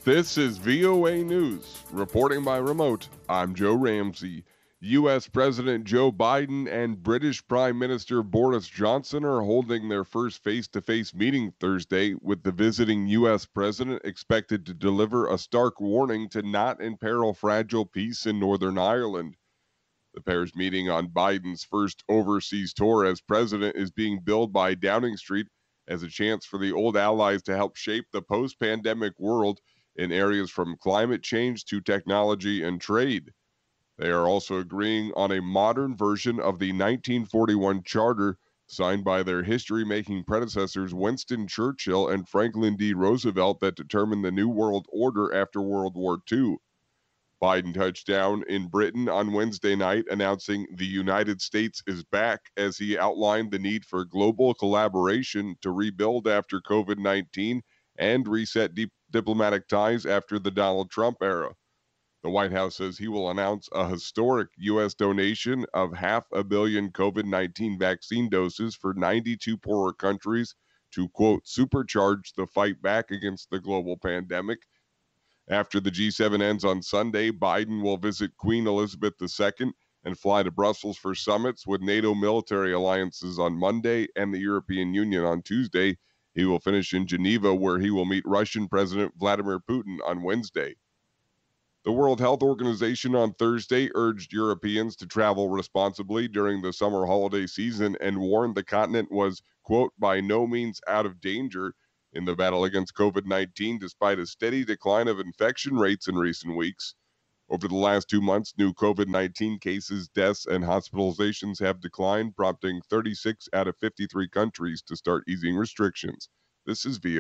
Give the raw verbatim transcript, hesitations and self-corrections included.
This is V O A News. Reporting by remote, I'm Joe Ramsey. U S. President Joe Biden and British Prime Minister Boris Johnson are holding their first face to face meeting Thursday, with the visiting U S president expected to deliver a stark warning to not imperil fragile peace in Northern Ireland. The pair's meeting on Biden's first overseas tour as president is being billed by Downing Street as a chance for the old allies to help shape the post pandemic world in areas from climate change to technology and trade. They are also agreeing on a modern version of the nineteen forty-one charter signed by their history making predecessors Winston Churchill and Franklin D. Roosevelt that determined the New World Order after World War Two. Biden touched down in Britain on Wednesday night, announcing the United States is back as he outlined the need for global collaboration to rebuild after COVID nineteen and reset deep diplomatic ties after the Donald Trump era. The White House says he will announce a historic U S donation of half a billion COVID nineteen vaccine doses for ninety-two poorer countries to, quote, supercharge the fight back against the global pandemic. After the G seven ends on Sunday, Biden will visit Queen Elizabeth the Second and fly to Brussels for summits with NATO military alliances on Monday and the European Union on Tuesday. He will finish in Geneva, where he will meet Russian President Vladimir Putin on Wednesday. The World Health Organization on Thursday urged Europeans to travel responsibly during the summer holiday season and warned the continent was, quote, by no means out of danger in the battle against COVID nineteen, despite a steady decline of infection rates in recent weeks. Over the last two months, new COVID nineteen cases, deaths, and hospitalizations have declined, prompting thirty-six out of fifty-three countries to start easing restrictions. This is V O A.